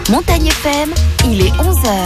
Montagne FM, il est 11h.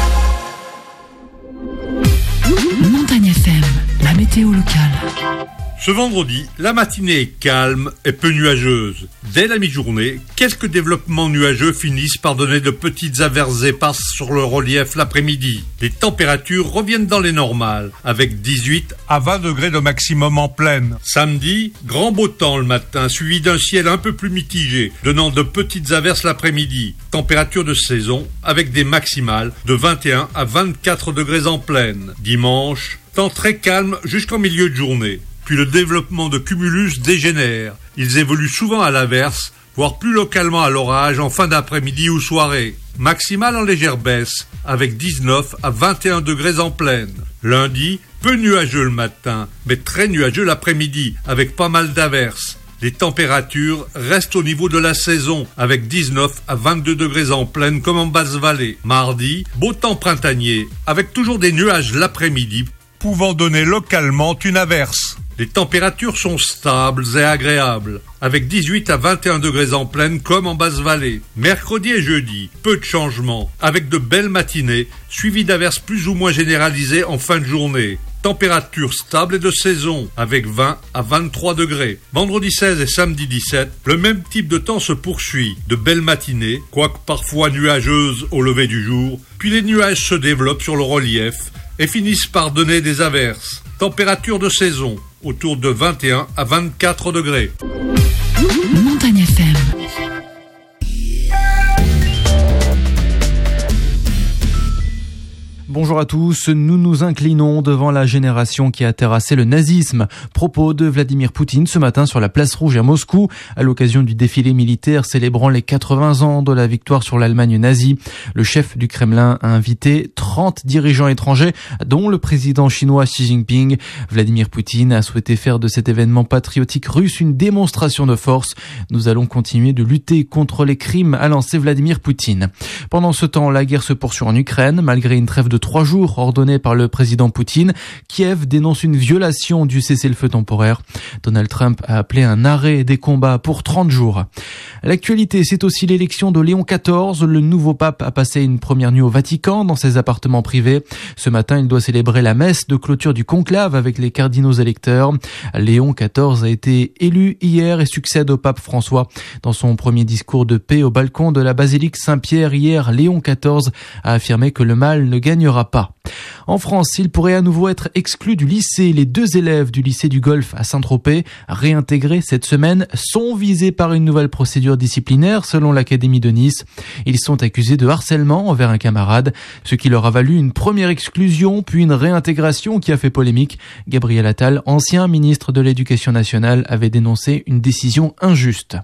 Montagne FM, la météo locale. Ce vendredi, la matinée est calme et peu nuageuse. Dès la mi-journée, quelques développements nuageux finissent par donner de petites averses éparses sur le relief l'après-midi. Les températures reviennent dans les normales, avec 18 à 20 degrés de maximum en pleine. Samedi, grand beau temps le matin, suivi d'un ciel un peu plus mitigé, donnant de petites averses l'après-midi. Température de saison, avec des maximales de 21 à 24 degrés en pleine. Dimanche, temps très calme jusqu'en milieu de journée. Puis le développement de cumulus dégénère. Ils évoluent souvent à l'averse, voire plus localement à l'orage en fin d'après-midi ou soirée. Maximale en légère baisse, avec 19 à 21 degrés en pleine. Lundi, peu nuageux le matin, mais très nuageux l'après-midi, avec pas mal d'averses. Les températures restent au niveau de la saison, avec 19 à 22 degrés en pleine comme en basse vallée. Mardi, beau temps printanier, avec toujours des nuages l'après-midi, pouvant donner localement une averse. Les températures sont stables et agréables, avec 18 à 21 degrés en pleine comme en basse vallée. Mercredi et jeudi, peu de changements, avec de belles matinées, suivies d'averses plus ou moins généralisées en fin de journée. Température stable et de saison, avec 20 à 23 degrés. Vendredi 16 et samedi 17, le même type de temps se poursuit. De belles matinées, quoique parfois nuageuses au lever du jour, puis les nuages se développent sur le relief et finissent par donner des averses. Température de saison, autour de 21 à 24 degrés. Montagne FM. Bonjour à tous, nous nous inclinons devant la génération qui a terrassé le nazisme. Propos de Vladimir Poutine ce matin sur la place rouge à Moscou, à l'occasion du défilé militaire célébrant les 80 ans de la victoire sur l'Allemagne nazie. Le chef du Kremlin a invité 30 dirigeants étrangers, dont le président chinois Xi Jinping. Vladimir Poutine a souhaité faire de cet événement patriotique russe une démonstration de force. Nous allons continuer de lutter contre les crimes, a lancé Vladimir Poutine. Pendant ce temps, la guerre se poursuit en Ukraine, malgré une trêve de 3 jours ordonnée par le président Poutine. Kiev dénonce une violation du cessez-le-feu temporaire. Donald Trump a appelé un arrêt des combats pour 30 jours. L'actualité, c'est aussi l'élection de Léon XIV. Le nouveau pape a passé une première nuit au Vatican dans ses appartements privés. Ce matin, il doit célébrer la messe de clôture du conclave avec les cardinaux électeurs. Léon XIV a été élu hier et succède au pape François. Dans son premier discours de paix au balcon de la basilique Saint-Pierre hier, Léon XIV a affirmé que le mal ne gagnera pas. En France, il pourrait à nouveau être exclu du lycée. Les 2 élèves du lycée du Golfe à Saint-Tropez, réintégrés cette semaine, sont visés par une nouvelle procédure disciplinaire selon l'Académie de Nice. Ils sont accusés de harcèlement envers un camarade, ce qui leur a valu une première exclusion, puis une réintégration qui a fait polémique. Gabriel Attal, ancien ministre de l'Éducation nationale, avait dénoncé une décision injuste.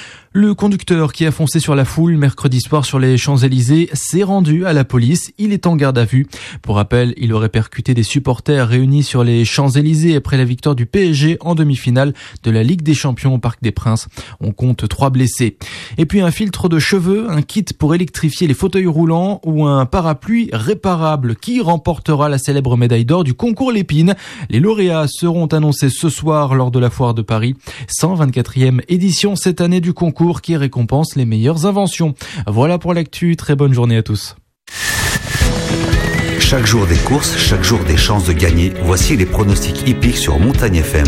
Le conducteur qui a foncé sur la foule mercredi soir sur les Champs-Élysées s'est rendu à la police. Il est en garde à vue. Pour rappel, il aurait percuté des supporters réunis sur les Champs-Élysées après la victoire du PSG en demi-finale de la Ligue des Champions au Parc des Princes. On compte 3 blessés. Et puis un filtre de cheveux, un kit pour électrifier les fauteuils roulants ou un parapluie réparable. Qui remportera la célèbre médaille d'or du concours Lépine? Les lauréats seront annoncés ce soir lors de la foire de Paris. 124e édition cette année du concours qui récompense les meilleures inventions. Voilà pour l'actu, très bonne journée à tous. Chaque jour des courses, chaque jour des chances de gagner, voici les pronostics hippiques sur Montagne FM.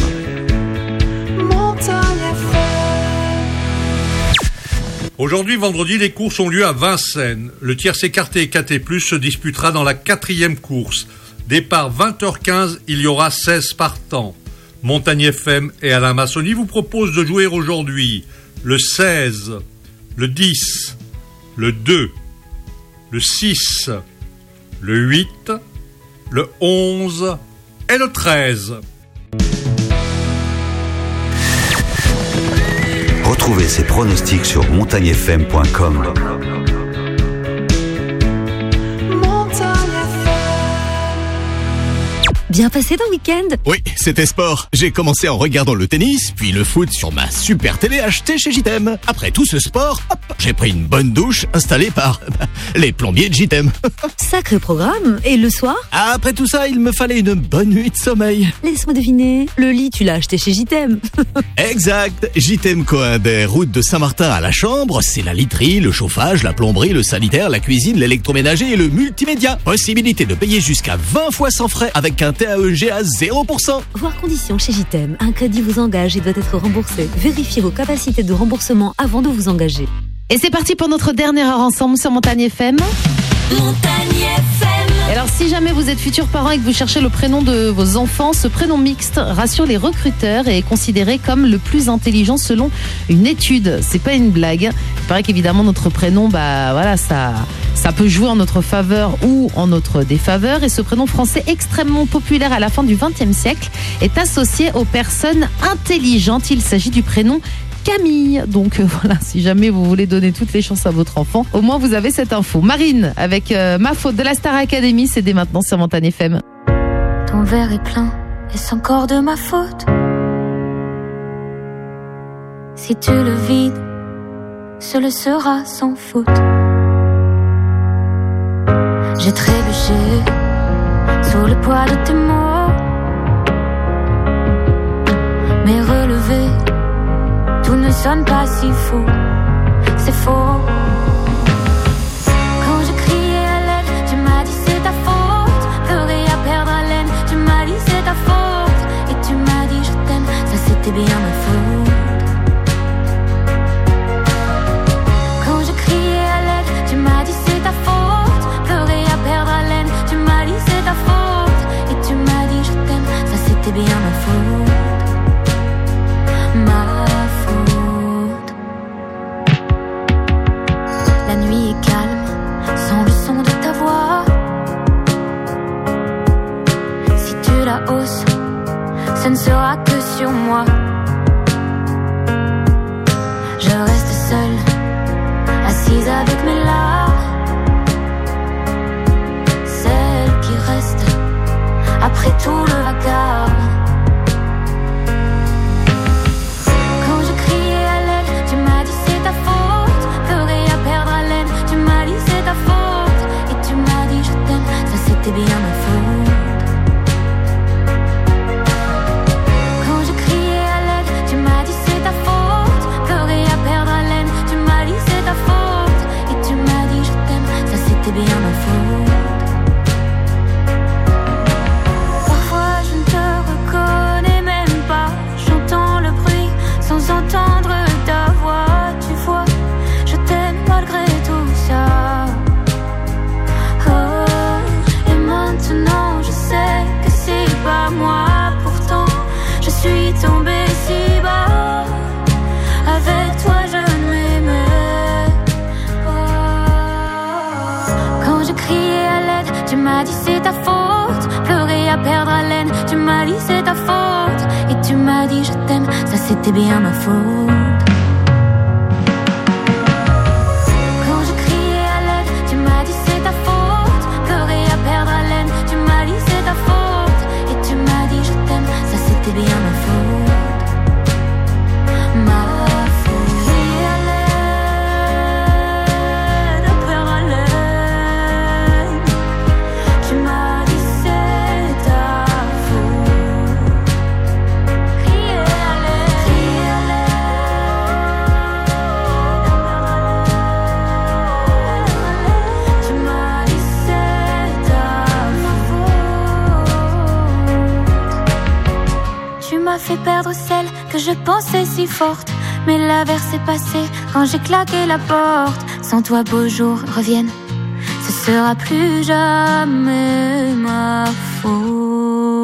Aujourd'hui, vendredi, les courses ont lieu à Vincennes. Le tierce écarté et KT+, se disputera dans la 4e course. Départ 20h15, il y aura 16 partants. Montagne FM et Alain Massoni vous proposent de jouer aujourd'hui le 16, le 10, le 2, le 6, le 8, le 11 et le 13. Retrouvez ces pronostics sur montagnefm.com. Bien passé ton week-end? Oui, c'était sport. J'ai commencé en regardant le tennis, puis le foot sur ma super télé achetée chez JTM. Après tout ce sport, hop, j'ai pris une bonne douche installée par les plombiers de JTM. Sacré programme. Et le soir? Après tout ça, il me fallait une bonne nuit de sommeil. Laisse-moi deviner. Le lit, tu l'as acheté chez JTM. Exact. JTM Coimbert, route de Saint-Martin à la Chambre, c'est la literie, le chauffage, la plomberie, le sanitaire, la cuisine, l'électroménager et le multimédia. Possibilité de payer jusqu'à 20 fois sans frais avec un TAEG à 0%. Voir conditions chez JTM. Un crédit vous engage et doit être remboursé. Vérifiez vos capacités de remboursement avant de vous engager. Et c'est parti pour notre dernière heure ensemble sur Montagne FM. Montagne FM. Et alors, si jamais vous êtes futur parent et que vous cherchez le prénom de vos enfants, ce prénom mixte rassure les recruteurs et est considéré comme le plus intelligent selon une étude. C'est pas une blague. Il paraît qu'évidemment notre prénom, ça peut jouer en notre faveur ou en notre défaveur. Et ce prénom français extrêmement populaire à la fin du XXe siècle est associé aux personnes intelligentes. Il s'agit du prénom Camille. Donc voilà, si jamais vous voulez donner toutes les chances à votre enfant, au moins vous avez cette info. Marine avec Ma Faute de la Star Academy, c'est dès maintenant sur Montagne FM. Ton verre est plein, est-ce encore de ma faute? Si tu le vides, ce le sera sans faute. J'ai trébuché sous le poids de tes mots, mais relevé, tout ne sonne pas si faux, c'est faux. Quand je criais à l'aide, tu m'as dit c'est ta faute. Pleurer à perdre haleine, tu m'as dit c'est ta faute. Et tu m'as dit je t'aime, ça c'était bien ma faute. Quand je criais à l'aide, tu m'as dit c'est ta faute. Pleurer à perdre haleine, tu m'as dit c'est ta faute. Et tu m'as dit je t'aime, ça c'était bien ma faute. Ma faute. La nuit est calme, sans le son de ta voix. Si tu la hausses, ce ne sera que sur moi. Je reste seule, assise avec mes larmes. Celle qui reste après tout le vacarme. C'était bien ma faute. Quand je criais à l'aide, tu m'as dit c'est ta faute. Pleurer à perdre haleine, tu m'as dit c'est ta faute. Et tu m'as dit je t'aime, ça c'était bien ma faute. Parfois je ne te reconnais même pas. J'entends le bruit sans entendre ta voix. Tu vois, je t'aime malgré tout ça. Maintenant je sais que c'est pas moi. Pourtant je suis tombée si bas. Avec toi je ne m'aimais pas. Quand je criais à l'aide, tu m'as dit c'est ta faute. Pleurer à perdre haleine, tu m'as dit c'est ta faute. Et tu m'as dit je t'aime, ça c'était bien ma faute. C'était bien ma faute. Ma faute. Et à l'aide, à perdre haleine, tu m'as dit c'est ta faute. Crier à l'aide, tu m'as dit c'est ta faute. Tu m'as fait perdre celle que je pensais si forte. Mais l'averse est passée quand j'ai claqué la porte. Sans toi beaux jours reviennent, ce sera plus jamais ma faute.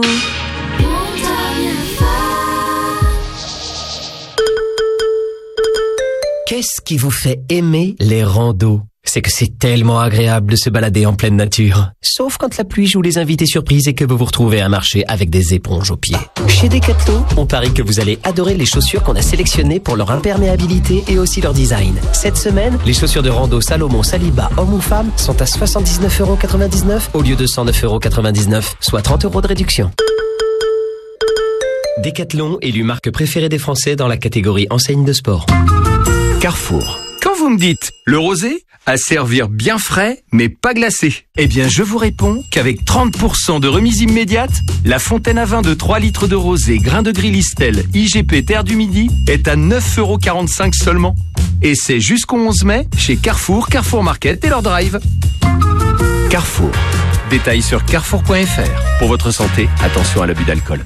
Qu'est-ce qui vous fait aimer les randos ? C'est que c'est tellement agréable de se balader en pleine nature. Sauf quand la pluie joue les invités surprises et que vous vous retrouvez à marcher avec des éponges aux pieds. Chez Decathlon, on parie que vous allez adorer les chaussures qu'on a sélectionnées pour leur imperméabilité et aussi leur design. Cette semaine, les chaussures de rando Salomon Saliba, homme ou femme, sont à 79,99€ au lieu de 109,99€, soit 30€ de réduction. Decathlon, élu marque préférée des Français dans la catégorie enseigne de sport. Carrefour. Quand vous me dites, le rosé, à servir bien frais, mais pas glacé. Eh bien, je vous réponds qu'avec 30% de remise immédiate, la fontaine à vin de 3 litres de rosé, grain de gris Listel, IGP Terre du Midi, est à 9,45 € seulement. Et c'est jusqu'au 11 mai chez Carrefour, Carrefour Market et leur drive. Carrefour. Détails sur carrefour.fr. Pour votre santé, attention à l'abus d'alcool.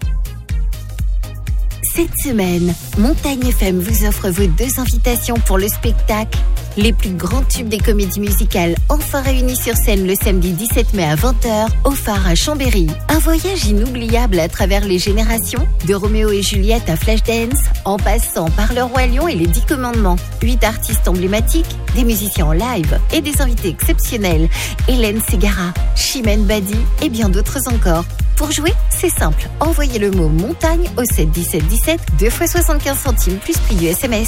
Cette semaine, Montagne FM vous offre vos 2 invitations pour le spectacle. Les plus grands tubes des comédies musicales enfin réunis sur scène le samedi 17 mai à 20h au Phare à Chambéry. Un voyage inoubliable à travers les générations, de Roméo et Juliette à Flashdance, en passant par Le Roi Lion et les 10 commandements. 8 artistes emblématiques, des musiciens en live et des invités exceptionnels. Hélène Ségara, Chimène Badi et bien d'autres encore. Pour jouer, c'est simple. Envoyez le mot montagne au 7 17 17, 2 fois 75 centimes plus prix du SMS.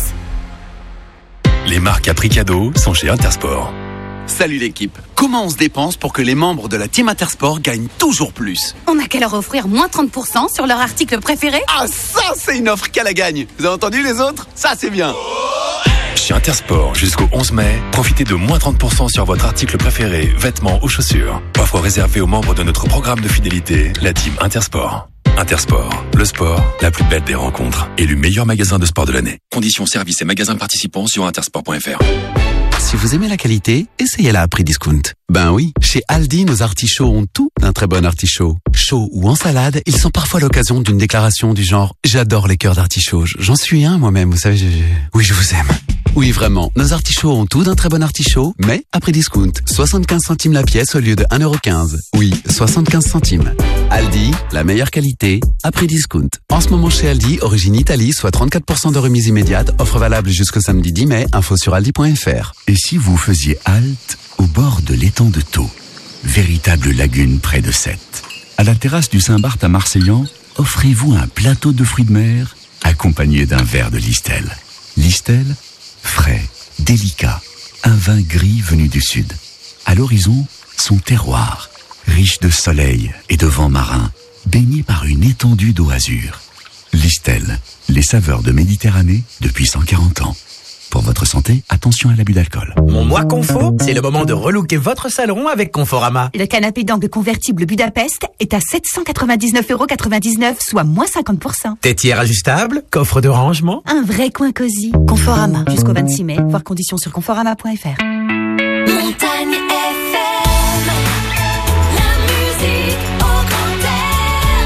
Les marques à prix cadeau sont chez Intersport. Salut l'équipe. Comment on se dépense pour que les membres de la team Intersport gagnent toujours plus? On n'a qu'à leur offrir moins 30% sur leur article préféré. Ah, ça c'est une offre qu'à la gagne. Vous avez entendu les autres? Ça c'est bien. Chez Intersport, jusqu'au 11 mai, profitez de moins 30% sur votre article préféré, vêtements ou chaussures. Offre réservée aux membres de notre programme de fidélité, la team Intersport. Intersport, le sport, la plus belle des rencontres. Élu meilleur magasin de sport de l'année. Conditions, services et magasins participants sur intersport.fr. Si vous aimez la qualité, essayez-la à prix discount. Ben oui, chez Aldi, nos artichauts ont tout d'un très bon artichaut. Chaud ou en salade, ils sont parfois l'occasion d'une déclaration du genre « J'adore les cœurs d'artichaut, j'en suis un moi-même, vous savez, oui, je vous aime ». Oui, vraiment, nos artichauts ont tout d'un très bon artichaut, mais à prix discount. 75 centimes la pièce au lieu de 1,15 €. Oui, 75 centimes. Aldi, la meilleure qualité, à prix discount. En ce moment chez Aldi, origine Italie, soit 34% de remise immédiate, offre valable jusqu'au samedi 10 mai, info sur aldi.fr. Et si vous faisiez halte au bord de l'étang de Thau, véritable lagune près de Sète? À la terrasse du Saint-Barth à Marseillan, offrez-vous un plateau de fruits de mer accompagné d'un verre de Listel. Listel, frais, délicat, un vin gris venu du sud. À l'horizon, son terroir, riche de soleil et de vent marin, baigné par une étendue d'eau azur. Listel, les saveurs de Méditerranée depuis 140 ans. Pour votre santé, attention à l'abus d'alcool. Mon mois confo, c'est le moment de relooker votre salon avec Conforama. Le canapé d'angle convertible Budapest est à 799,99 €, soit moins 50%. Tétière ajustable, coffre de rangement. Un vrai coin cosy. Conforama, jusqu'au 26 mai, voir conditions sur conforama.fr. Montagne FM, la musique au grand air.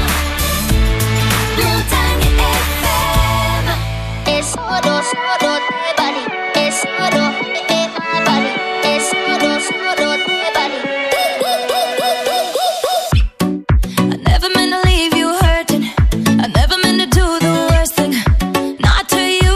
Montagne FM. Es solo te bali, es solo te bali, es solo te bali. I never meant to leave you hurting. I never meant to do the worst thing. Not to you.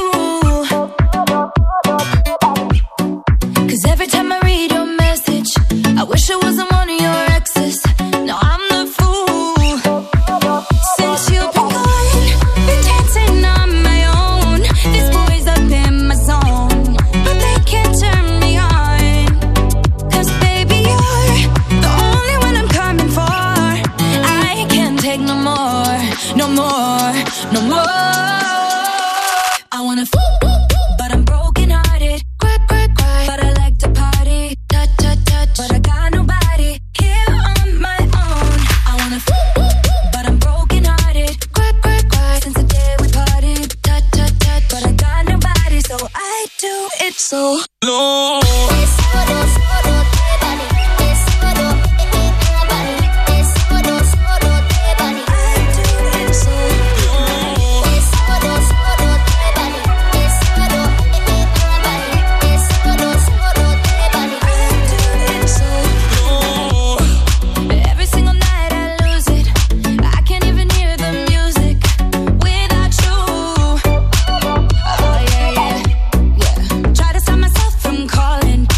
'Cause every time I read your message, I wish I wasn't one of your exes. No, I'm the fool. Since you've been gone, been dancing on my own. This boy's up in my zone, but they can't turn me on. 'Cause baby, you're the only one I'm coming for. I can't take no more, no more, no more. I wanna but I'm broken hearted. Cry, cry, cry, but I like to party. Touch, touch, touch, but I got nobody here on my own. I wanna but I'm broken hearted. Cry, cry, cry, since the day we parted. Touch, touch, touch, but I got nobody, so I do it so low. Es solo te vale, es solo te vale, es solo te vale. I do it so low. Es solo te vale, es solo te vale, es solo te vale. I do it so low. Every single night I lose it. I can't even hear the music without you. Oh yeah, yeah, yeah. Try to stop myself from calling.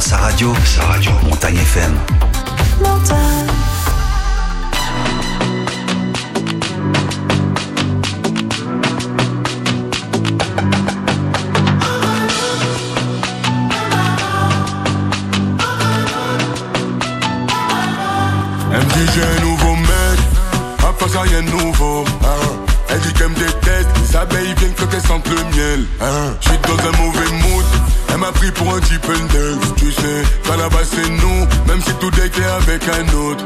sa radio, Montagne FM. Elle me dit j'ai un nouveau mec, à part ça rien de nouveau, hein. Elle dit qu'elle me déteste, les abeilles viennent quand elles sentent le miel, hein. J'suis dans un mauvais mood, elle m'a pris pour un type index. Tu sais, quand là-bas c'est nous, même si tout date est avec un autre.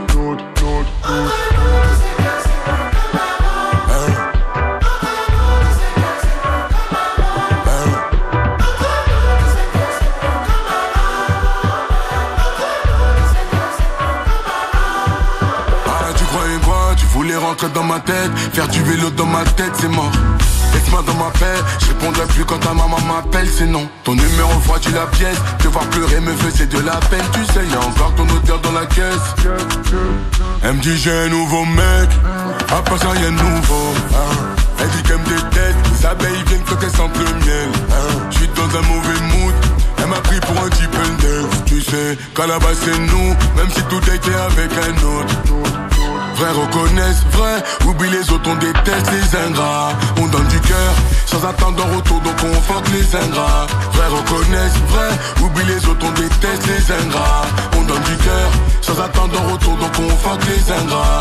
Rentrer dans ma tête, faire du vélo dans ma tête, c'est mort. Laisse-moi dans ma paix, je répondrai plus quand ta maman m'appelle, c'est non. Ton numéro froidit la pièce, te voir pleurer me faisait de la peine. Tu sais, y'a encore ton odeur dans la caisse. Elle me dit j'ai un nouveau mec, à part ça y'a un nouveau, hein. Elle dit qu'elle me déteste, les abeilles viennent quand elles sentent le miel, hein. J'suis dans un mauvais mood, elle m'a pris pour un type index. Tu sais, quand là-bas c'est nous, même si tout était avec un autre. Vrai reconnaissent, vrai, oublie les autres, on déteste les ingrats. On donne du cœur, sans attendre en retour, donc on fuck les ingrats. Vrai reconnaissent, vrai, oublie les autres, on déteste les ingrats. On donne du cœur, sans attendre en retour, donc on fuck les ingrats.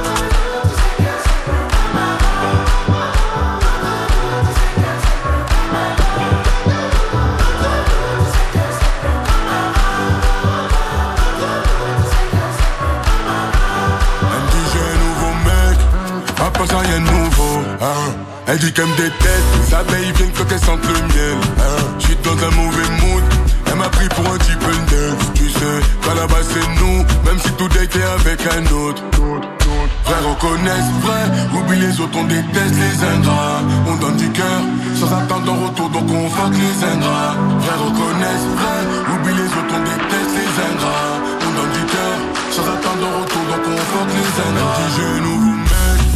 Pas ça rien de nouveau, hein. Elle dit qu'elle me déteste, les abeilles viennent quand elles sentent le miel, hein. J'suis dans un mauvais mood, elle m'a pris pour un type index. Tu sais, quand là-bas c'est nous, même si tout date est avec un autre. Vrai reconnaissent, vrai, oublie les autres, on déteste les ingrats. On donne du cœur, sans attendre en retour, donc on fuck les ingrats. Vrai reconnaissent, vrai, oublie les autres, on déteste les ingrats. On donne du cœur, sans attendre en retour, donc on fuck les ingrats. Elle dit j'ai un nouveau mec.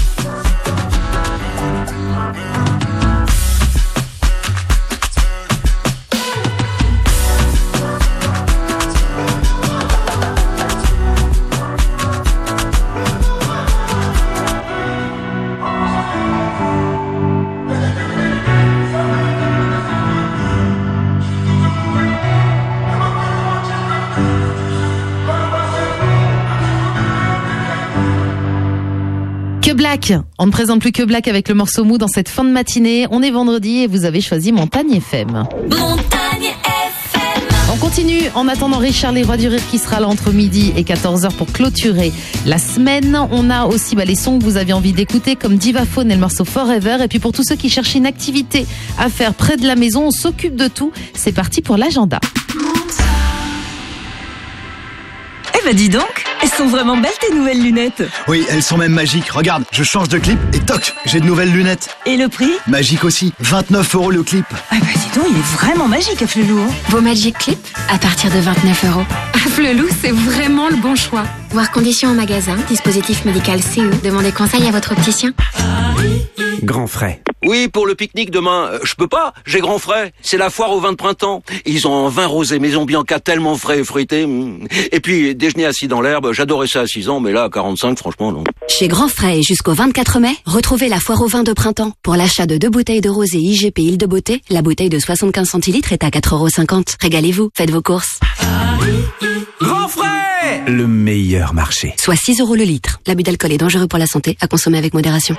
Black. On ne présente plus que Black avec le morceau mou dans cette fin de matinée. On est vendredi et vous avez choisi Montagne FM. Montagne FM. On continue en attendant Richard Les Rois du Rire qui sera là entre midi et 14h pour clôturer la semaine. On a aussi les sons que vous avez envie d'écouter comme Divaphone et le morceau Forever. Et puis pour tous ceux qui cherchent une activité à faire près de la maison, on s'occupe de tout. C'est parti pour l'agenda. Eh ben dis donc, elles sont vraiment belles tes nouvelles lunettes. Oui, elles sont même magiques. Regarde, je change de clip et toc, j'ai de nouvelles lunettes. Et le prix ? Magique aussi, 29 € le clip. Ah bah dis donc, il est vraiment magique Afflelou. Vos Magic Clip à partir de 29 €. Afflelou, c'est vraiment le bon choix. Voir conditions en magasin, dispositif médical CE. Demandez conseil à votre opticien. Grand frais. Oui, pour le pique-nique demain, je peux pas, j'ai grand frais. C'est la foire au vin de printemps. Ils ont un vin rosé Maison Bianca tellement frais et fruité. Et puis, déjeuner assis dans l'herbe, j'adorais ça à 6 ans, mais là, à 45, franchement, non. Chez Grand Frais et jusqu'au 24 mai, retrouvez la foire au vin de printemps. Pour l'achat de 2 bouteilles de rosé IGP Île de Beauté, la bouteille de 75 centilitres est à 4,50 €. Régalez-vous, faites vos courses. Grand frais! Le meilleur marché. Soit 6 € le litre. L'abus d'alcool est dangereux pour la santé, à consommer avec modération.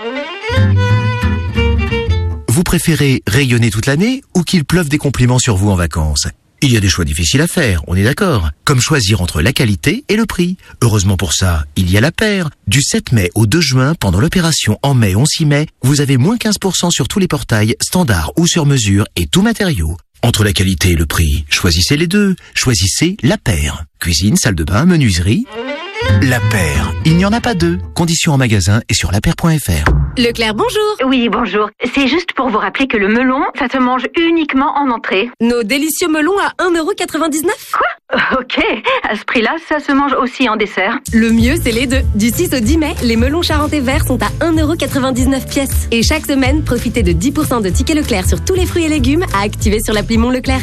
Vous préférez rayonner toute l'année ou qu'il pleuve des compliments sur vous en vacances ? Il y a des choix difficiles à faire, on est d'accord. Comme choisir entre la qualité et le prix. Heureusement pour ça, il y a La Paire. Du 7 mai au 2 juin, pendant l'opération En mai, on s'y met, vous avez moins 15% sur tous les portails, standards ou sur mesure et tout matériau. Entre la qualité et le prix, choisissez les deux. Choisissez La Paire. Cuisine, salle de bain, menuiserie. La Paire. Il n'y en a pas deux. Conditions en magasin et sur lapaire.fr. Leclerc, bonjour. Oui, bonjour. C'est juste pour vous rappeler que le melon, ça se mange uniquement en entrée. Nos délicieux melons à 1,99 €. Quoi ? Ok, à ce prix-là, ça se mange aussi en dessert. Le mieux, c'est les deux. Du 6 au 10 mai, les melons charentais verts sont à 1,99 € pièce. Et chaque semaine, profitez de 10% de tickets Leclerc sur tous les fruits et légumes à activer sur l'appli Mon Leclerc.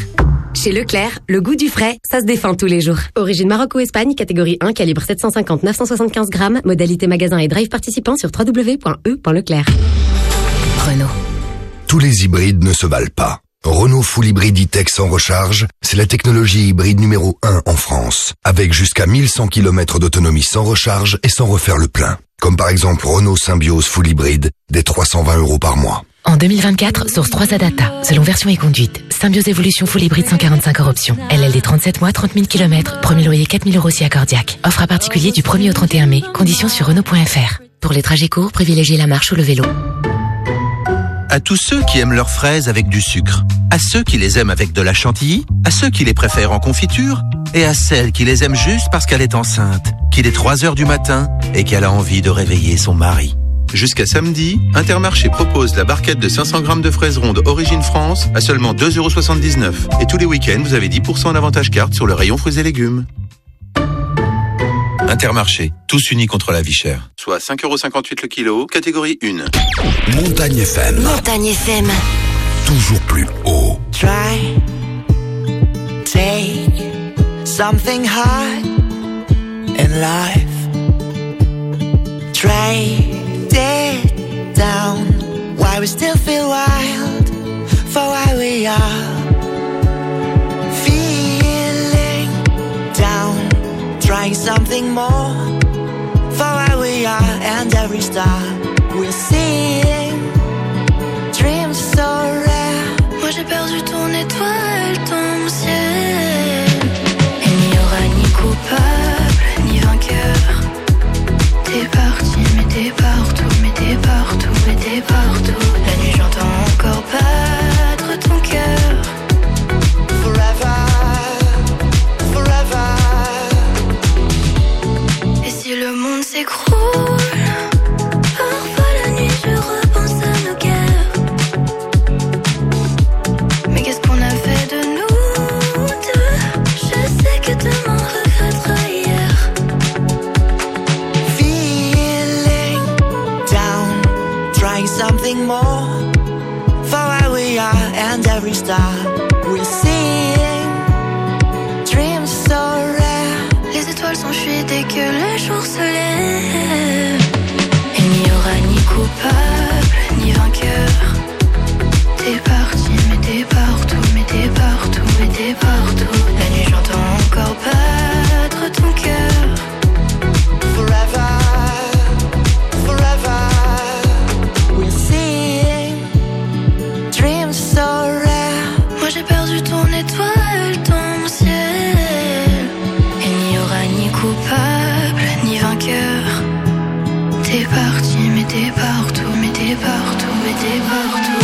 Chez Leclerc, le goût du frais, ça se défend tous les jours. Origine Maroc ou Espagne, catégorie 1, calibre 750-975 grammes, modalité magasin et drive participant sur www.e.leclerc. Renault. Tous les hybrides ne se valent pas. Renault Full Hybride E-Tech sans recharge, c'est la technologie hybride numéro 1 en France. Avec jusqu'à 1100 km d'autonomie sans recharge et sans refaire le plein. Comme par exemple Renault Symbiose Full Hybride, dès 320 € par mois. En 2024, source 3 Adapta. Selon version et conduite. Symbiose Evolution Full Hybride 145 hors option. LLD 37 mois, 30 000 km. Premier loyer 4 000 € si accordiaque. Offre à particulier du 1er au 31 mai. Conditions sur Renault.fr. Pour les trajets courts, privilégiez la marche ou le vélo. À tous ceux qui aiment leurs fraises avec du sucre. À ceux qui les aiment avec de la chantilly. À ceux qui les préfèrent en confiture. Et à celle qui les aime juste parce qu'elle est enceinte. Qu'il est 3 heures du matin et qu'elle a envie de réveiller son mari. Jusqu'à samedi, Intermarché propose la barquette de 500 grammes de fraises rondes Origine France à seulement 2,79 €. Et tous les week-ends, vous avez 10% d'avantage carte sur le rayon fruits et légumes. Intermarché, tous unis contre la vie chère. Soit 5,58 € le kilo, catégorie 1. Montagne FM. Montagne FM. Toujours plus haut. Try, take something hard in life. Try it down. Why we still feel wild for why we are. Feeling down. Trying something more for why we are. And every star we're seeing. Dreams so rare. Moi j'ai perdu ton étoile, ton ciel. Il n'y aura ni coupable, ni vainqueur. T'es parti, mais t'es partout, mais t'es partout, mais t'es partout. La nuit j'entends encore battre ton cœur. Forever, forever. Et si le monde s'écroule, parfois la nuit je repense à nos guerres. Mais qu'est-ce qu'on a fait de nous deux? Je sais que demain regrettera hier. Feeling down, trying something more for where we are. And every star we're seeing. Dreams so rare. Les étoiles s'enfuient dès que le jour se lève. Il n'y aura ni coupable, ni vainqueur. T'es parti, mais t'es partout, mais t'es partout, mais t'es partout. La nuit j'entends encore battre ton cœur. Forever, forever. We're seeing dreams so rare. Moi j'ai perdu ton étoile, ton ciel. Il n'y aura ni coupable, ni vainqueur. T'es parti, mais t'es partout, mais t'es partout, mais t'es partout.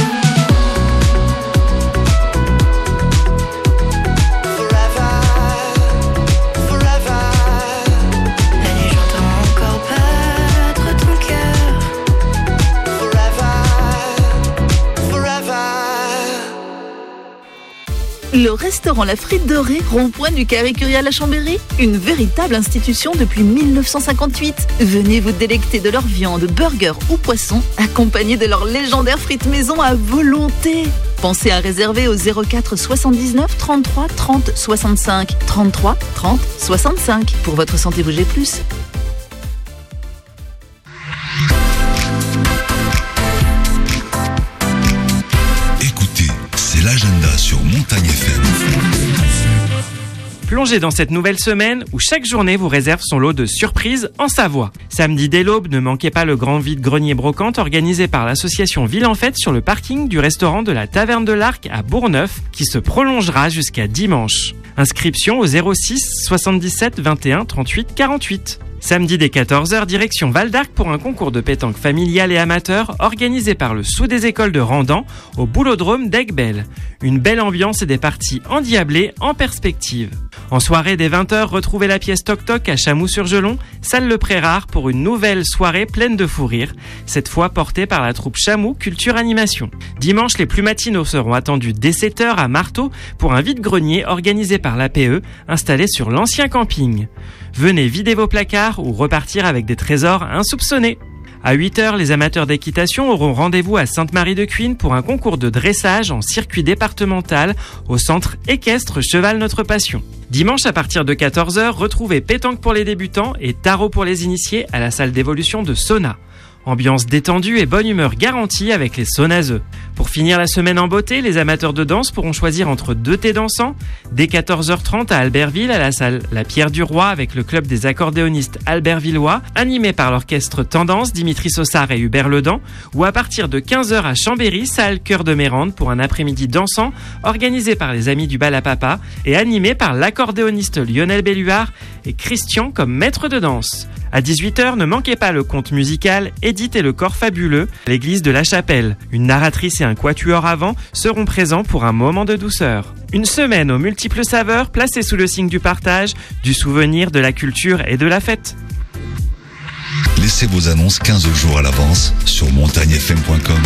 Le restaurant La Frite Dorée, rond-point du Carré-Curial à Chambéry, une véritable institution depuis 1958. Venez vous délecter de leur viande, burger ou poisson, accompagnés de leurs légendaires frites maison à volonté. Pensez à réserver au 04 79 33 30 65 33 30 65. Pour votre santé, bougez plus. L'agenda sur Montagne FM. Plongez dans cette nouvelle semaine où chaque journée vous réserve son lot de surprises en Savoie. Samedi dès l'aube, ne manquez pas le grand vide-grenier brocante organisé par l'association Ville en Fête sur le parking du restaurant de la Taverne de l'Arc à Bourgneuf qui se prolongera jusqu'à dimanche. Inscription au 06 77 21 38 48. Samedi dès 14h, direction Val d'Arc pour un concours de pétanque familial et amateur organisé par le Sous des écoles de Randan au boulodrome d'Aiguebelle. Une belle ambiance et des parties endiablées en perspective. En soirée dès 20h, retrouvez la pièce Toc Toc à Chamoux-sur-Gelon, salle Le Prérard pour une nouvelle soirée pleine de fou rire, cette fois portée par la troupe Chamoux Culture Animation. Dimanche, les plus matinaux seront attendus dès 7h à Marteau pour un vide-grenier organisé par l'APE, installé sur l'ancien camping. Venez vider vos placards ou repartir avec des trésors insoupçonnés. À 8h, les amateurs d'équitation auront rendez-vous à Sainte-Marie-de-Cuines pour un concours de dressage en circuit départemental au centre équestre Cheval Notre Passion. Dimanche, à partir de 14h, retrouvez pétanque pour les débutants et tarot pour les initiés à la salle d'évolution de Sona. Ambiance détendue et bonne humeur garantie avec les Sonazeux. Pour finir la semaine en beauté, les amateurs de danse pourront choisir entre 2 thés dansants, dès 14h30 à Albertville à la salle La Pierre du Roi avec le club des accordéonistes albertvillois, animé par l'orchestre Tendance, Dimitri Sossard et Hubert Ledan, ou à partir de 15h à Chambéry, salle Cœur de Mérande pour un après-midi dansant organisé par les Amis du Bal à Papa et animé par l'accordéoniste Lionel Belluard et Christian comme maître de danse. À 18h, ne manquez pas le conte musical Édith et le corps fabuleux, l'église de la Chapelle. Une narratrice et un quatuor avant seront présents pour un moment de douceur. Une semaine aux multiples saveurs placée sous le signe du partage, du souvenir, de la culture et de la fête. Laissez vos annonces 15 jours à l'avance sur montagnefm.com.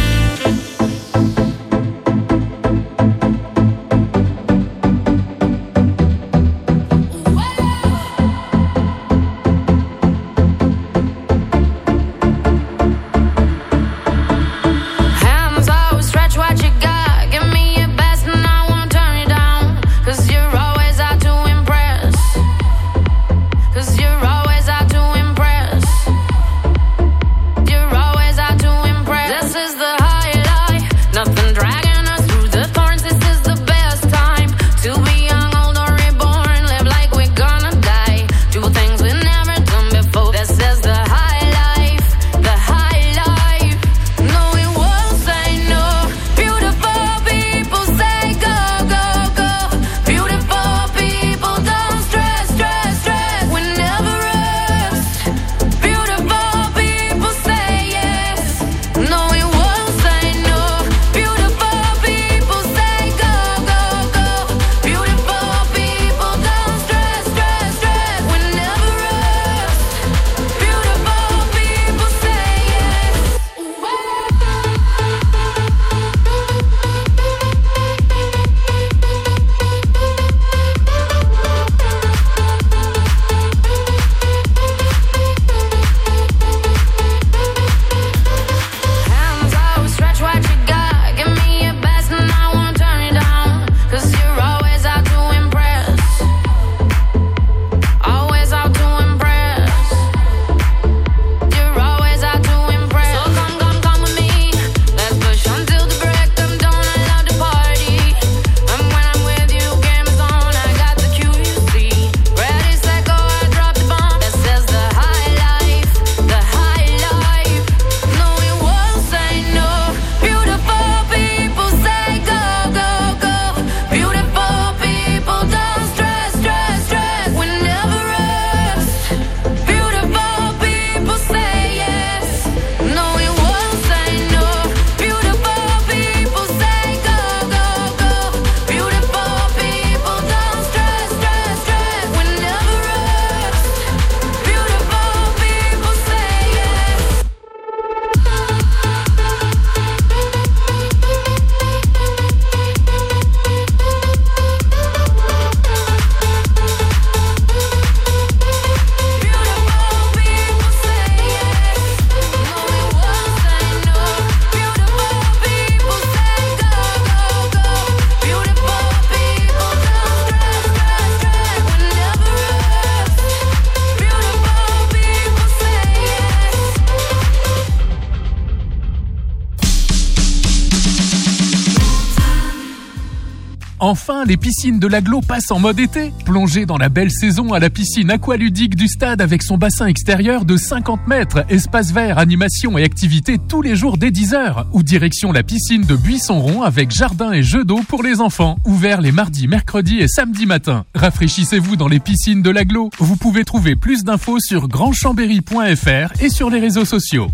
Enfin, les piscines de l'Aglo passent en mode été. Plongez dans la belle saison à la piscine aqualudique du stade avec son bassin extérieur de 50 mètres, espace vert, animation et activités tous les jours dès 10h. Ou direction la piscine de Buisson-Rond avec jardin et jeux d'eau pour les enfants. Ouvert les mardis, mercredis et samedis matin. Rafraîchissez-vous dans les piscines de l'Aglo. Vous pouvez trouver plus d'infos sur grandchambéry.fr et sur les réseaux sociaux.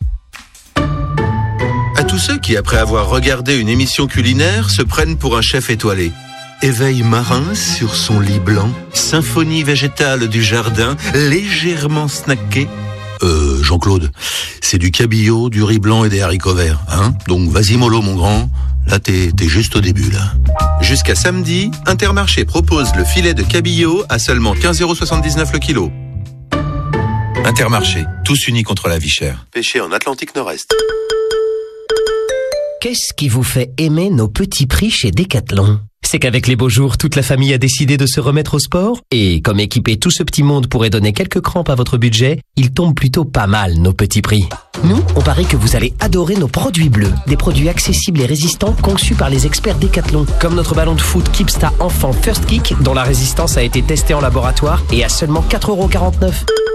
À tous ceux qui, après avoir regardé une émission culinaire, se prennent pour un chef étoilé. Éveil marin sur son lit blanc, symphonie végétale du jardin, légèrement snacké. Jean-Claude, c'est du cabillaud, du riz blanc et des haricots verts, hein? Donc vas-y mollo mon grand, là t'es juste au début là. Jusqu'à samedi, Intermarché propose le filet de cabillaud à seulement 15,79 € le kilo. Intermarché, tous unis contre la vie chère. Pêché en Atlantique Nord-Est. Qu'est-ce qui vous fait aimer nos petits prix chez Decathlon ? C'est qu'avec les beaux jours, toute la famille a décidé de se remettre au sport et comme équiper tout ce petit monde pourrait donner quelques crampes à votre budget, ils tombent plutôt pas mal nos petits prix. Nous, on parie que vous allez adorer nos produits bleus, des produits accessibles et résistants conçus par les experts Decathlon, comme notre ballon de foot Kipsta Enfant First Kick dont la résistance a été testée en laboratoire et à seulement 4,49 €.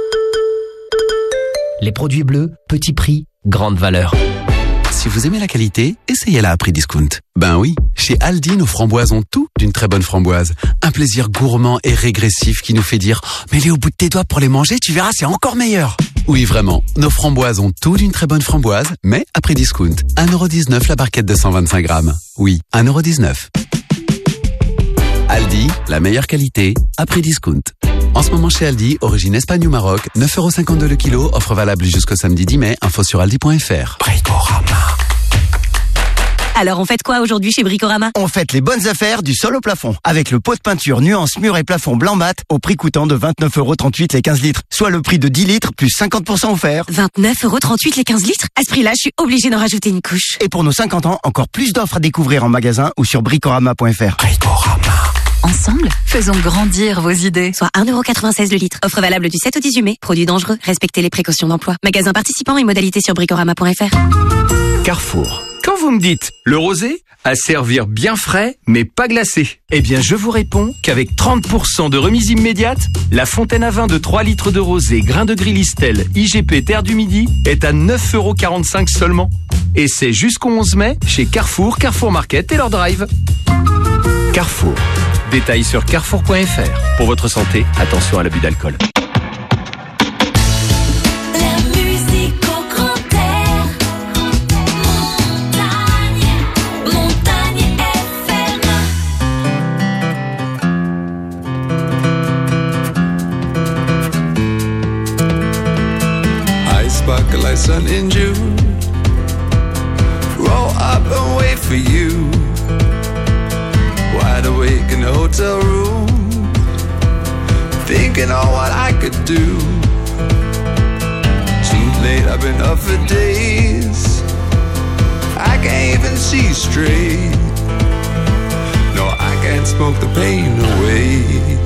Les produits bleus, petit prix, grande valeur. Si vous aimez la qualité, essayez-la à prix discount. Ben oui, chez Aldi, nos framboises ont tout d'une très bonne framboise. Un plaisir gourmand et régressif qui nous fait dire « Mets-les au bout de tes doigts pour les manger, tu verras, c'est encore meilleur !» Oui, vraiment, nos framboises ont tout d'une très bonne framboise, mais à prix discount. 1,19 € la barquette de 125 grammes. Oui, 1,19 €. Aldi, la meilleure qualité, à prix discount. En ce moment chez Aldi, origine Espagne ou Maroc, 9,52 € le kilo, offre valable jusqu'au samedi 10 mai, info sur aldi.fr. Bricorama. Alors on fête quoi aujourd'hui chez Bricorama ? On fête les bonnes affaires du sol au plafond. Avec le pot de peinture nuance mur et plafond blanc mat au prix coûtant de 29,38 € les 15 litres. Soit le prix de 10 litres plus 50% offert. 29,38 € les 15 litres ? À ce prix-là, je suis obligée d'en rajouter une couche. Et pour nos 50 ans, encore plus d'offres à découvrir en magasin ou sur bricorama.fr. Bricorama. Ensemble, faisons grandir vos idées. Soit 1,96 € le litre. Offre valable du 7 au 18 mai. Produit dangereux. Respectez les précautions d'emploi. Magasin participant et modalités sur bricorama.fr. Carrefour. Quand vous me dites le rosé, à servir bien frais, mais pas glacé, eh bien je vous réponds qu'avec 30% de remise immédiate, la fontaine à vin de 3 litres de rosé, grain de gris Listel, IGP Terre du Midi est à 9,45 € seulement. Et c'est jusqu'au 11 mai chez Carrefour, Carrefour Market et leur drive. Carrefour. Détails sur carrefour.fr. Pour votre santé, attention à l'abus d'alcool. Sparkle like sun in June. Roll up and wait for you. Wide awake in the hotel room, thinking on what I could do. Too late, I've been up for days. I can't even see straight. No, I can't smoke the pain away.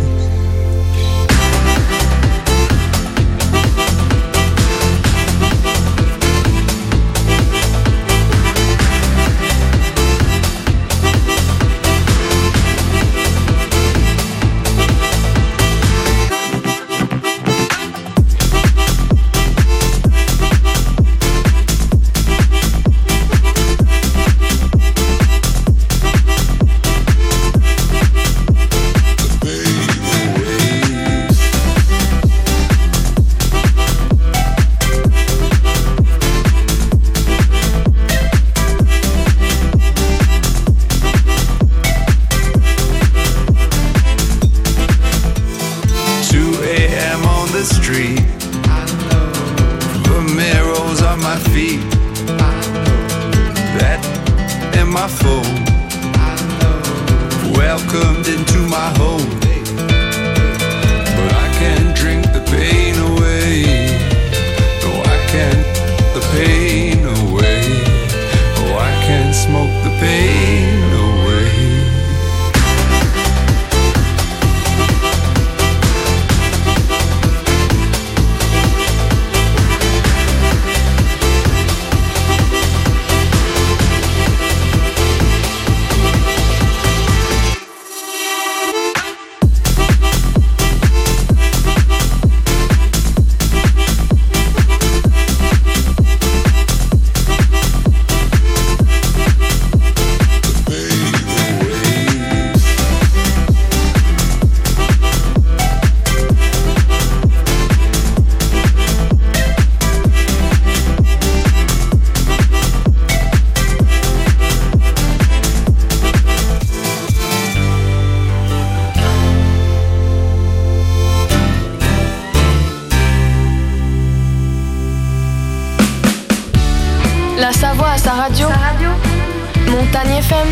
La Savoie à sa radio. Montagne FM.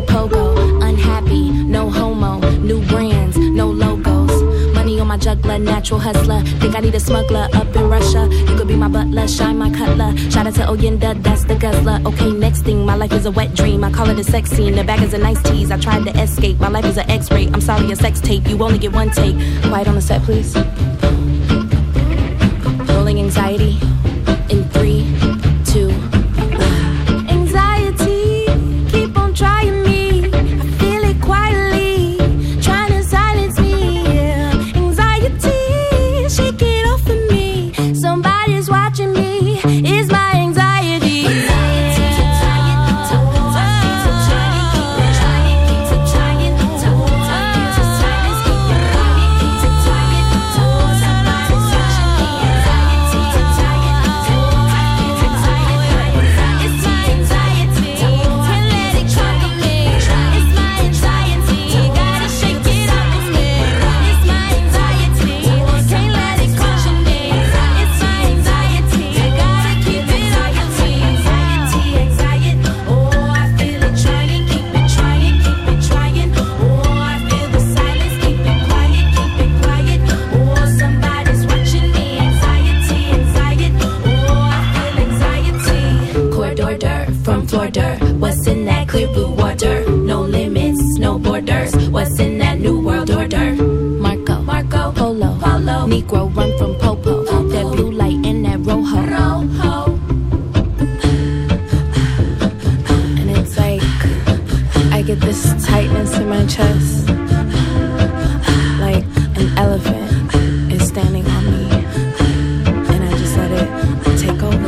no pogo. Unhappy, no homo. New brands, no logos. Money on my juggler, natural hustler. Think I need a smuggler up in Russia. You could be my butler, shine my cutler. Shout out to Oyenda, that's the guzzler. Okay, next thing, my life is a wet dream. I call it a sex scene. The bag is a nice tease. I tried to escape. My life is an X-ray. I'm sorry, a sex tape. You only get one take. Quiet on the set, please. Rolling anxiety in 3, 2. Anxiety, keep on trying me. I feel it quietly, trying to silence me. Yeah. Anxiety, shake it off of me. Somebody's watching me. It's my anxiety. What's in that clear blue water? No limits, no borders. What's in that new world order? Marco, Polo, Negro run from Popo. That blue light in that Rojo. And it's like I get this tightness in my chest, like an elephant is standing on me, and I just let it take over.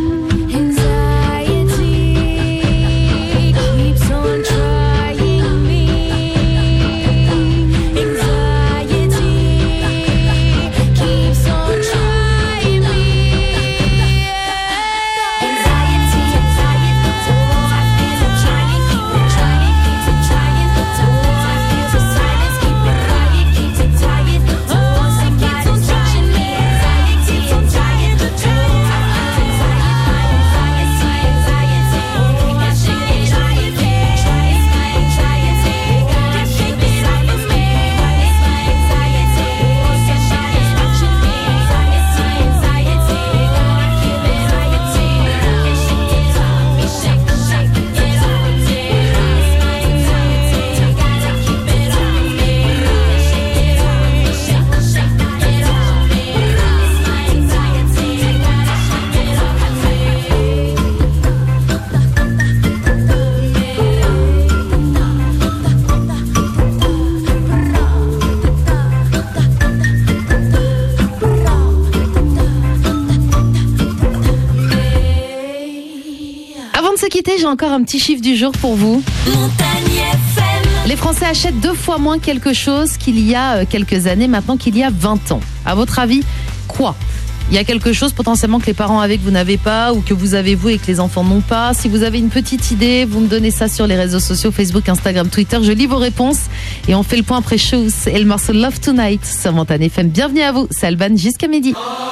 J'ai encore un petit chiffre du jour pour vous. Les Français achètent 2 fois moins quelque chose qu'il y a quelques années, maintenant qu'il y a 20 ans. À votre avis, quoi ? Il y a quelque chose potentiellement que les parents avaient que vous n'avez pas, ou que vous avez vous et que les enfants n'ont pas. Si vous avez une petite idée, vous me donnez ça sur les réseaux sociaux, Facebook, Instagram, Twitter. Je lis vos réponses et on fait le point après Shoes et le morceau Love Tonight sur Montagne FM. Bienvenue à vous, c'est Alban jusqu'à midi.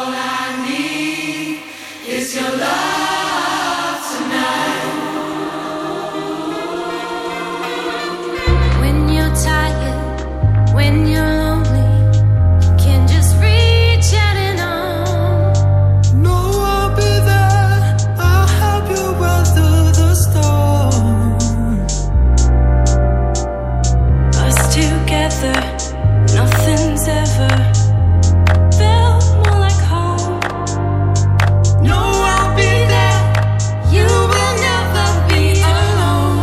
When you're lonely, you can just reach out and on. No, I'll be there. I'll help you weather the storm. Us together, nothing's ever felt more like home. No, I'll be there. You will never be alone.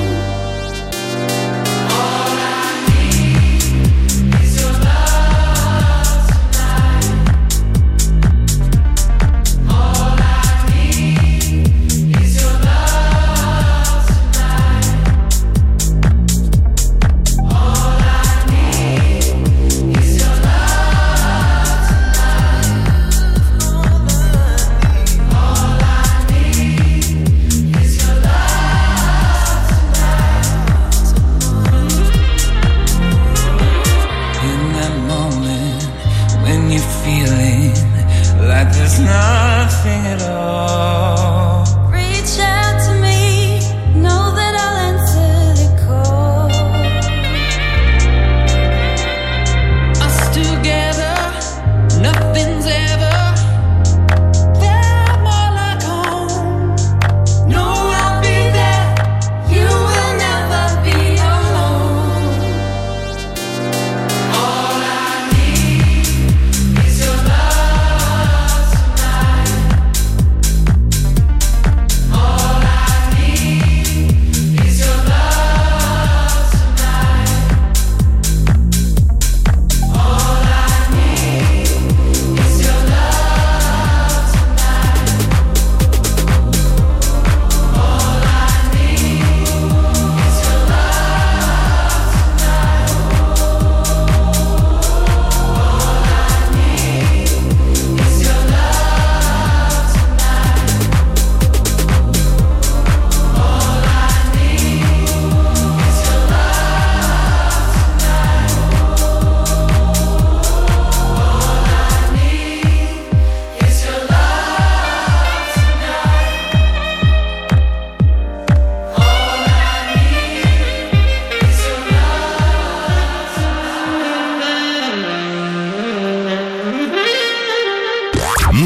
There's nothing at all. Reach out to me, know that I'll answer the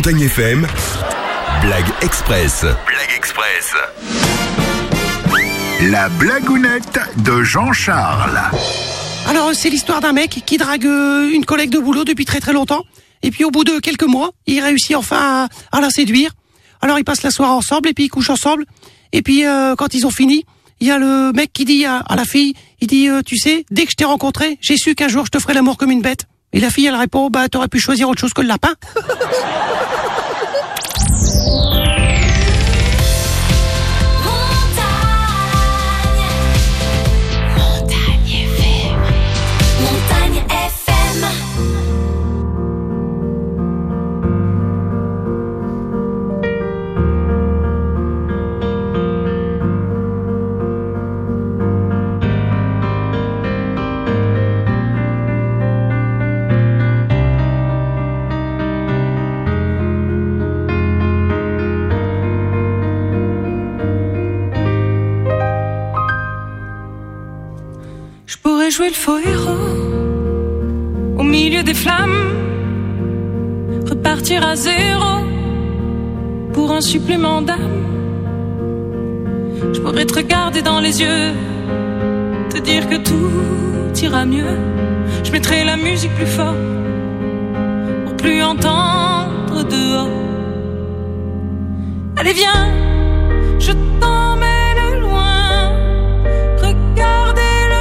Montagne FM, Blague Express. Blague Express. La blagounette de Jean-Charles. Alors, c'est l'histoire d'un mec qui drague une collègue de boulot depuis très très longtemps. Et puis au bout de quelques mois, il réussit enfin à la séduire. Alors ils passent la soirée ensemble et puis ils couchent ensemble. Et puis quand ils ont fini, il y a le mec qui dit à la fille, il dit tu sais, dès que je t'ai rencontré, j'ai su qu'un jour je te ferais l'amour comme une bête. Et la fille elle répond bah t'aurais pu choisir autre chose que le lapin. Jouer le faux héros au milieu des flammes, repartir à zéro pour un supplément d'âme. Je pourrais te regarder dans les yeux, te dire que tout ira mieux. Je mettrai la musique plus fort pour plus entendre dehors. Allez viens, je t'emmène loin, regardez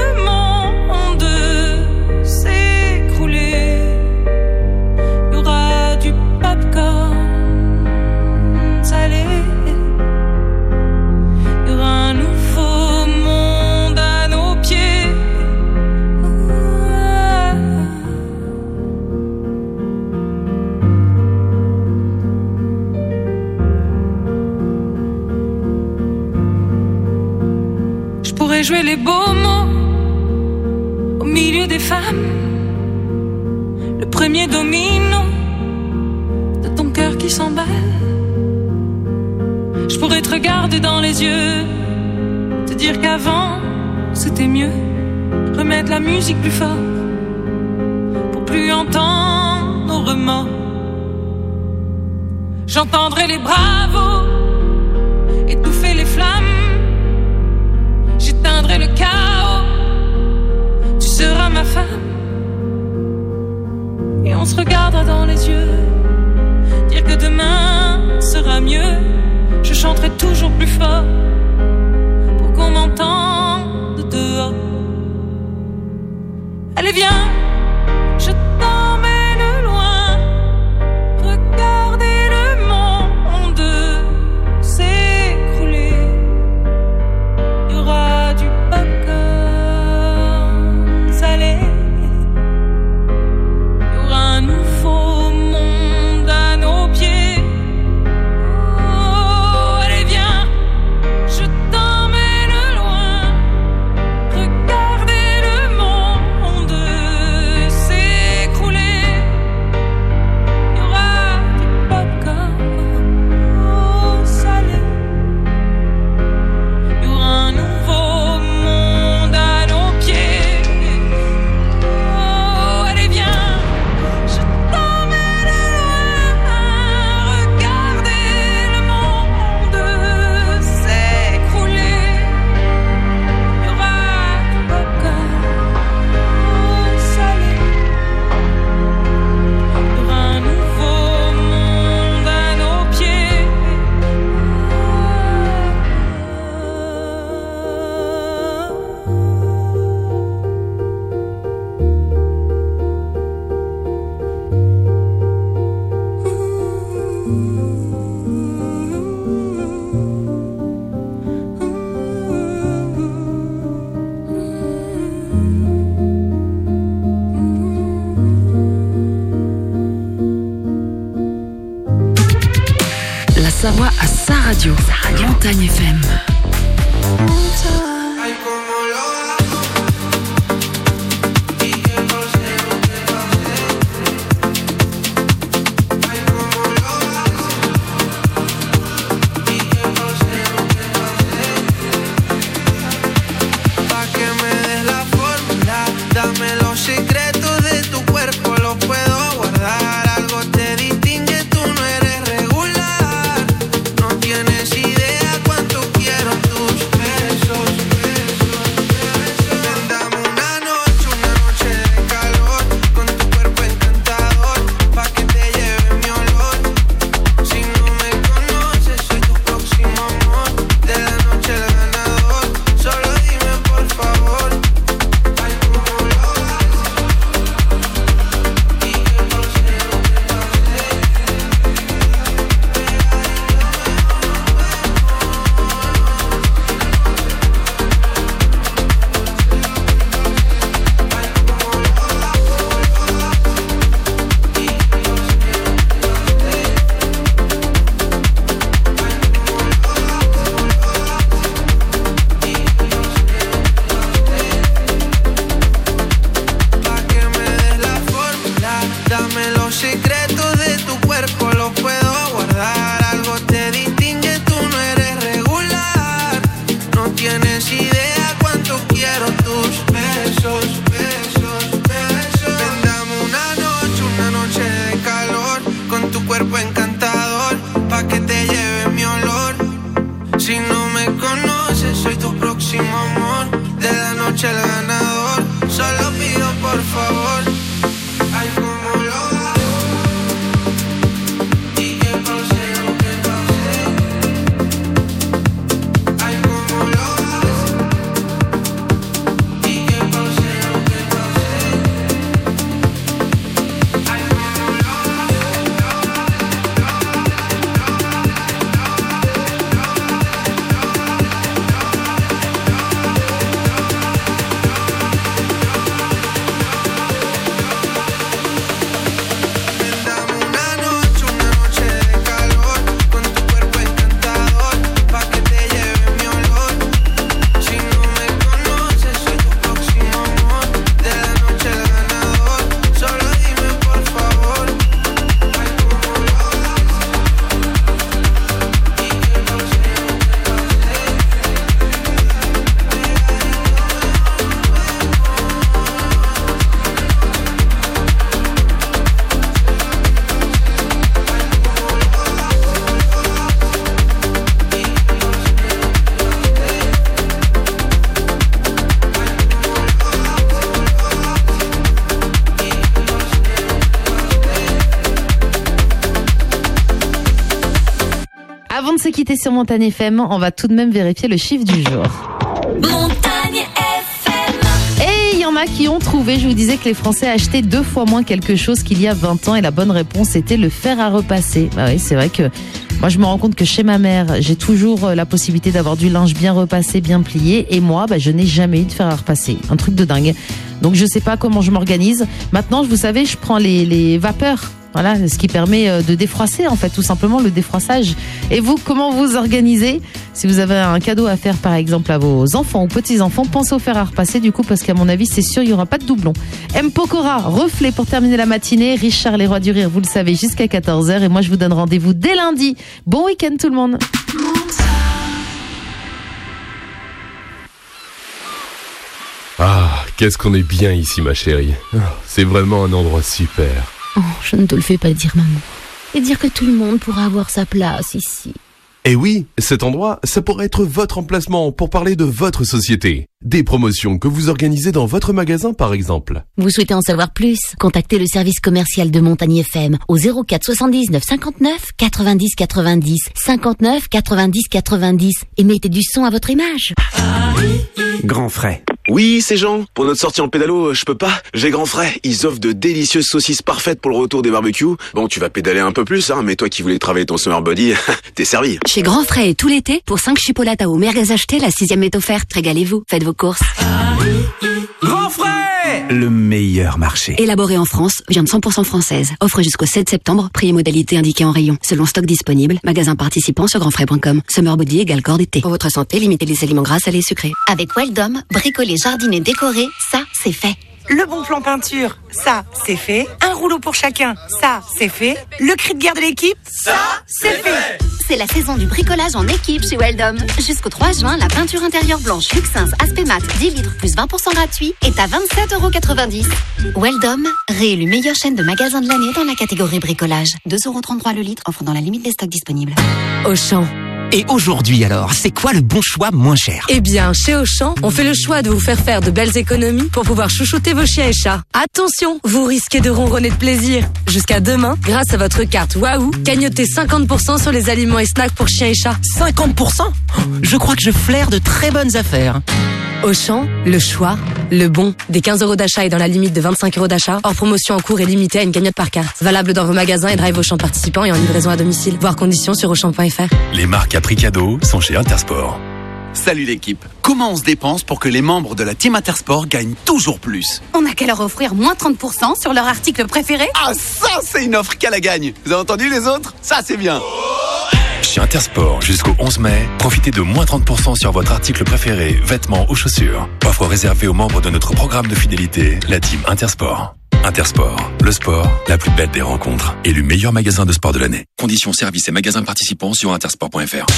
jouer les beaux mots au milieu des femmes, le premier domino de ton cœur qui s'emballe. Je pourrais te regarder dans les yeux, te dire qu'avant c'était mieux, remettre la musique plus fort pour plus entendre nos remords. J'entendrai les bravos étouffer les flammes, j'éteindrai le chaos, tu seras ma femme. Et on se regardera dans les yeux, dire que demain sera mieux. Je chanterai toujours plus fort pour qu'on m'entende dehors. Allez viens, je t'emmène loin, regardez le monde s'écrouler. Il y aura du popcorn salé, il y aura un nouveau monde à nos pieds. Oh, allez viens, je t'emmène loin, regardez le monde s'écrouler. Il y aura du popcorn salé, il y aura un nouveau monde à nos pieds. Oh, allez viens, je t'emmène loin, regardez le monde s'écrouler. Il y aura du popcorn salé, il y aura un nouveau monde à nos pieds. La Savoie à sa radio. Montagne FM. Pa' que me des la fórmula, dame los secretos de tu cuerpo, los puedo guardar. Algo te distingue, tú no eres cuerpo encantador, pa' que te lleve mi olor. Si no me conoces, soy tu próximo amor. De la noche al ganador, solo pido por favor. Ay, cómo lo hago. Y que pase lo que pase. Ay, cómo lo hago. Y que pase lo que pase. Ay, cómo lo Avant de se quitter sur Montagne FM, on va tout de même vérifier le chiffre du jour. Montagne FM. Et il y en a qui ont trouvé, je vous disais que les Français achetaient 2 fois moins quelque chose qu'il y a 20 ans et la bonne réponse était le fer à repasser. Bah oui, c'est vrai que moi je me rends compte que chez ma mère, j'ai toujours la possibilité d'avoir du linge bien repassé, bien plié et moi, je n'ai jamais eu de fer à repasser. Un truc de dingue. Donc je sais pas comment je m'organise. Maintenant, vous savez, je prends les vapeurs. Voilà, ce qui permet de défroisser, en fait, tout simplement le défroissage. Et vous, comment vous organisez? Si vous avez un cadeau à faire, par exemple, à vos enfants ou petits-enfants, pensez au fer à repasser, du coup, parce qu'à mon avis, c'est sûr, il n'y aura pas de doublon. M. Pokora, reflet pour terminer la matinée. Richard, les rois du rire, vous le savez, jusqu'à 14h. Et moi, je vous donne rendez-vous dès lundi. Bon week-end, tout le monde. Ah, qu'est-ce qu'on est bien ici, ma chérie. C'est vraiment un endroit super. Oh, je ne te le fais pas dire, maman. Et dire que tout le monde pourra avoir sa place ici. Et oui, cet endroit, ça pourrait être votre emplacement pour parler de votre société. Des promotions que vous organisez dans votre magasin, par exemple. Vous souhaitez en savoir plus? Contactez le service commercial de Montagne FM au 04 79 59 90 90 59 90 90 et mettez du son à votre image. Grand Frais. Oui, c'est Jean. Pour notre sortie en pédalo, je peux pas. J'ai Grand Frais. Ils offrent de délicieuses saucisses parfaites pour le retour des barbecues. Bon, tu vas pédaler un peu plus, mais toi qui voulais travailler ton summer body, t'es servi. Chez Grand Frais et tout l'été, pour 5 chipolatas ou merguez achetées, la 6e est offerte. Régalez-vous, faites vos courses. Grand Frais, le meilleur marché. Élaboré en France, viande 100% française. Offre jusqu'au 7 septembre, prix et modalités indiqués en rayon. Selon stock disponible, magasin participant sur grandfrais.com. Summer body égale corps d'été. Pour votre santé, limitez les aliments gras, salés et sucrés. Avec Weldom, bricoler, jardiner, décorer, ça, c'est fait. Le bon plan peinture, ça, c'est fait. Un rouleau pour chacun, ça, c'est fait. Le cri de guerre de l'équipe, ça, c'est fait. C'est la saison du bricolage en équipe chez Weldom. Jusqu'au 3 juin, la peinture intérieure blanche Luxins Aspect Mat 10 litres plus 20% gratuit est à 27,90 €. Weldom, réélu meilleure chaîne de magasins de l'année dans la catégorie bricolage. 2,33 € le litre, offre dans la limite des stocks disponibles. Auchan. Et aujourd'hui alors, c'est quoi le bon choix moins cher? Eh bien, chez Auchan, on fait le choix de vous faire de belles économies pour pouvoir chouchouter vos chiens et chats. Attention, vous risquez de ronronner de plaisir. Jusqu'à demain, grâce à votre carte Waouh, gagnotez 50% sur les aliments et snacks pour chiens et chats. 50%? Je crois que je flaire de très bonnes affaires. Auchan, le choix, le bon. Des 15 € d'achat et dans la limite de 25 € d'achat. Hors promotion en cours et limitée à une cagnotte par carte. Valable dans vos magasins et drive Auchan participants et en livraison à domicile. Voir conditions sur Auchan.fr. Les marques à prix cadeau sont chez Intersport. Salut l'équipe. Comment on se dépense pour que les membres de la Team Intersport gagnent toujours plus? On n'a qu'à leur offrir moins 30% sur leur article préféré. Ah, ça c'est une offre qu'à la gagne. Vous avez entendu les autres? Ça c'est bien. Chez Intersport, jusqu'au 11 mai, profitez de moins 30% sur votre article préféré, vêtements ou chaussures. Offre réservée aux membres de notre programme de fidélité, la Team Intersport. Intersport, le sport, la plus belle des rencontres. Élu meilleur magasin de sport de l'année. Conditions, services et magasins participants sur intersport.fr.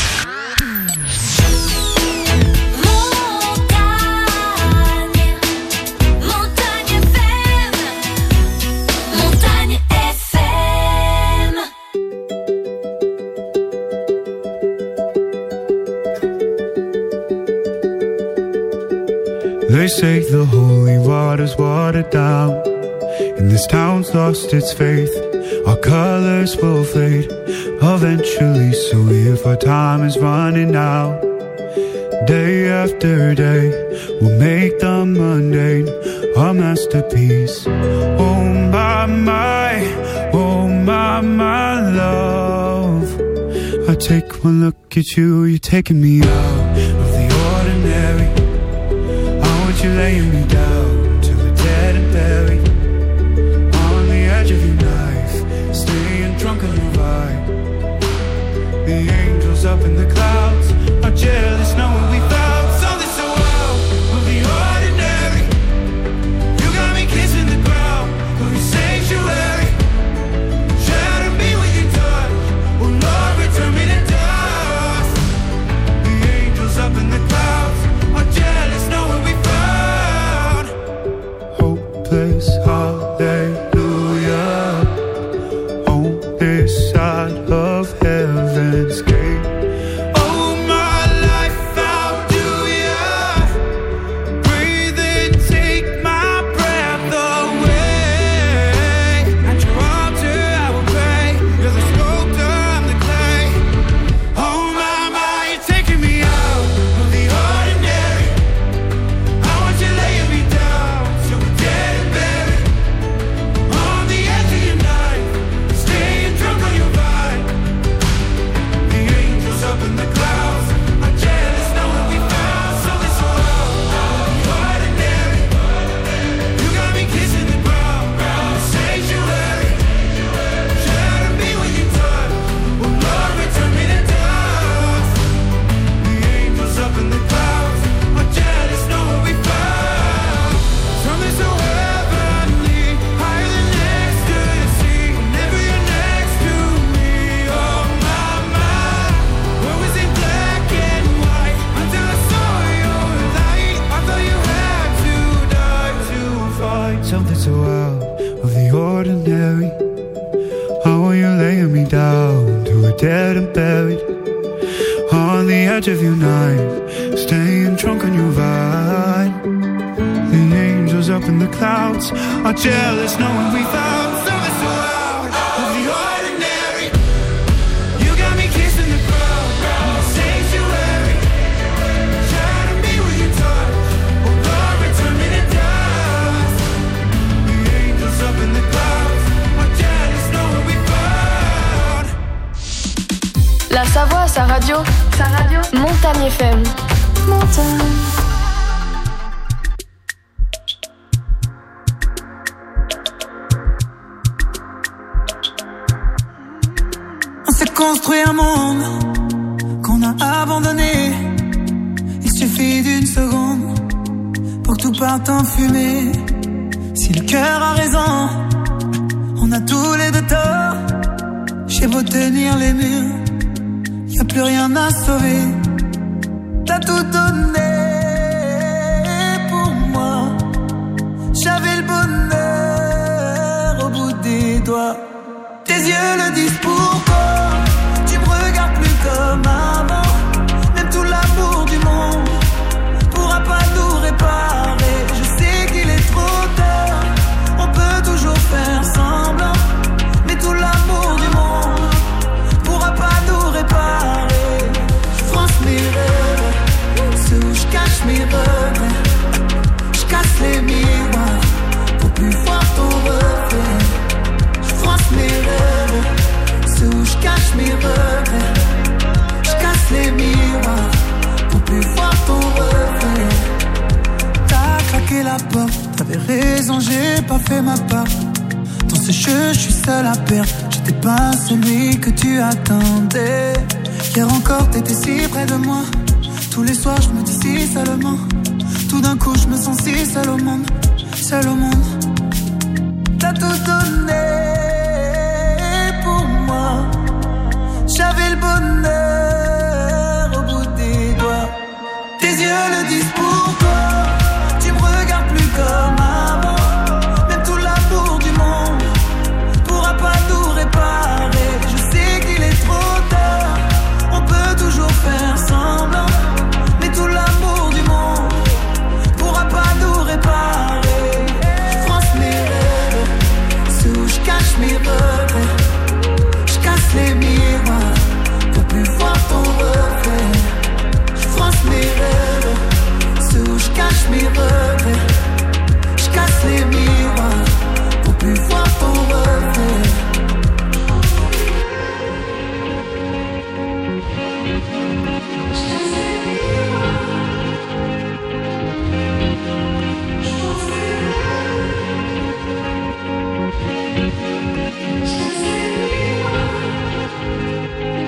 They say the holy water's watered down, and this town's lost its faith. Our colors will fade eventually, so if our time is running out, day after day, we'll make the mundane our masterpiece. Oh my, oh my love. I take one look at you, you're taking me out of the ordinary. I want you laying me down till we're dead and buried, on the edge of your knife, staying drunk on your vibe. The angels up in the clouds are jealous knowing we found something so out of the ordinary. You got me kissing the ground of your sanctuary. Shatter me with your touch, oh Lord, return me to dust. The angels up in the clouds are jealous knowing we found hopeless hallelujah on this side of heaven's gate. Something so out of the ordinary. How are you laying me down to a dead and buried, on the edge of your knife, staying drunk on your vine. The angels up in the clouds are jealous knowing we found something so out of the ordinary. You got me kissing the ground in the sanctuary. Shatter me with your touch, oh Lord, return me to dust. The angels up in the clouds are jealous knowing we found. La Savoie a sa radio. Montagne FM. Montagne. On s'est construit un monde qu'on a abandonné. Il suffit d'une seconde pour que tout parte en fumée. Si le cœur a raison, on a tous les deux tort. J'ai beau tenir les murs, y'a plus rien à sauver. T'as tout donné pour moi. J'avais le bonheur au bout des doigts. Tes yeux le disent pourquoi. Tu me regardes plus comme avant. Même tout l'amour du monde pourra pas nous réparer. Je sais qu'il est trop tard. On peut toujours faire semblant, mais tout l'amour du monde pourra pas nous réparer. Je fronce mes rêves, ceux où je cache mes regrets. Je casse les miroirs pour plus voir ton reflet. Je fronce mes rêves, ceux où je cache mes regrets. Je casse les miroirs pour plus voir ton reflet. T'as claqué la porte, t'avais raison, j'ai pas fait ma part. Dans ce jeu, je suis seul à perdre. J'étais pas celui que tu attendais. Hier encore, t'étais si près de moi. Tous les soirs, je me dis si seulement. Tout d'un coup, je me sens si seul au monde. Seul au monde. T'as tout donné pour moi. J'avais le bonheur au bout des doigts. Tes yeux le disent pourquoi. Tu me regardes plus comme avant. Même tout l'amour du monde pourra pas nous réparer. Je sais qu'il est trop tard. On peut toujours faire semblant, mais tout l'amour du monde pourra pas